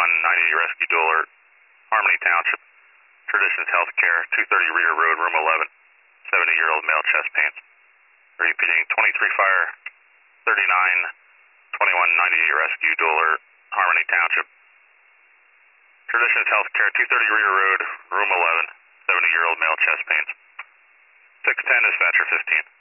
Rescue Dual Alert, Harmony Township, Traditions Healthcare, 230 Rear Road, Room 11, 70-year-old male, chest pains. Repeating, 23 Fire, 39, 2198 Rescue Dual Alert, Harmony Township, Traditions Healthcare, 230 Rear Road, Room 11, 70-year-old male, chest pains. 610 Dispatcher 15.